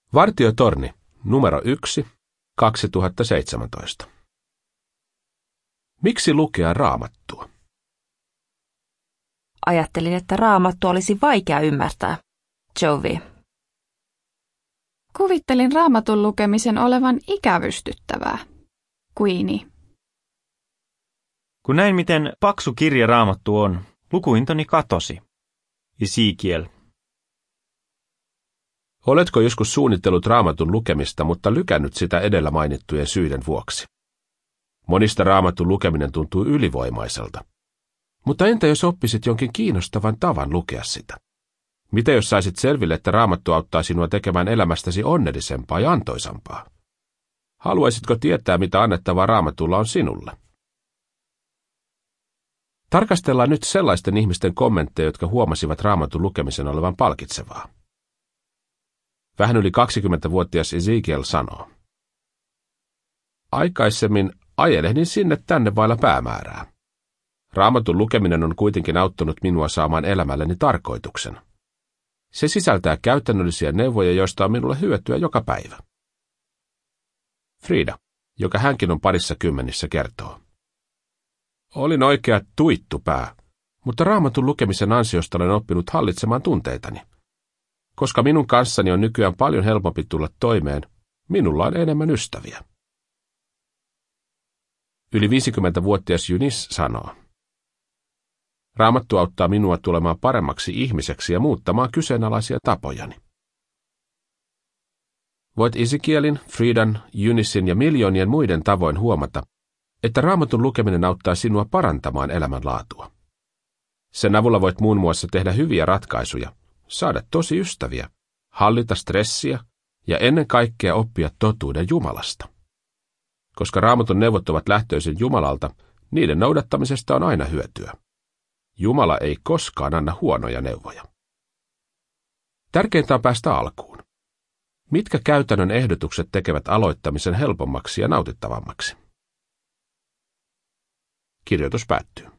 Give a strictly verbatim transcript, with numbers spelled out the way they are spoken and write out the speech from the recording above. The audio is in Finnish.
Vartiotorni, numero yksi, kaksituhattaseitsemäntoista. Miksi lukea Raamattua? Ajattelin, että Raamattu olisi vaikea ymmärtää. Jovi. Kuvittelin Raamatun lukemisen olevan ikävystyttävää. Queenie. Kun näin, miten paksu kirja Raamattu on, lukuintoni katosi. Ezekiel. Oletko joskus suunnitellut Raamatun lukemista, mutta lykännyt sitä edellä mainittujen syiden vuoksi? Monista Raamatun lukeminen tuntuu ylivoimaiselta. Mutta entä jos oppisit jonkin kiinnostavan tavan lukea sitä? Mitä jos saisit selville, että Raamattu auttaa sinua tekemään elämästäsi onnellisempaa ja antoisampaa? Haluaisitko tietää, mitä annettavaa Raamatulla on sinulle? Tarkastellaan nyt sellaisten ihmisten kommentteja, jotka huomasivat Raamatun lukemisen olevan palkitsevaa. Vähän yli kaksikymmentävuotias Ezekiel sanoo: Aikaisemmin ajelehdin sinne tänne vailla päämäärää. Raamatun lukeminen on kuitenkin auttanut minua saamaan elämälleni tarkoituksen. Se sisältää käytännöllisiä neuvoja, joista on minulle hyötyä joka päivä. Frida, joka hänkin on parissa kymmenissä, kertoo: Olin oikea tuittupää, mutta Raamatun lukemisen ansiosta olen oppinut hallitsemaan tunteitani. Koska minun kanssani on nykyään paljon helpompi tulla toimeen, minulla on enemmän ystäviä. Yli viisikymmentävuotias Eunice sanoo: Raamattu auttaa minua tulemaan paremmaksi ihmiseksi ja muuttamaan kyseenalaisia tapojani. Voit Ezekielin, Fridan, Eunicein ja miljoonien muiden tavoin huomata, että Raamatun lukeminen auttaa sinua parantamaan elämänlaatua. Sen avulla voit muun muassa tehdä hyviä ratkaisuja, saada tosi ystäviä, hallita stressiä ja ennen kaikkea oppia totuuden Jumalasta. Koska Raamatun neuvot ovat lähtöisin Jumalalta, niiden noudattamisesta on aina hyötyä. Jumala ei koskaan anna huonoja neuvoja. Tärkeintä on päästä alkuun. Mitkä käytännön ehdotukset tekevät aloittamisen helpommaksi ja nautittavammaksi? Kirjoitus päättyy.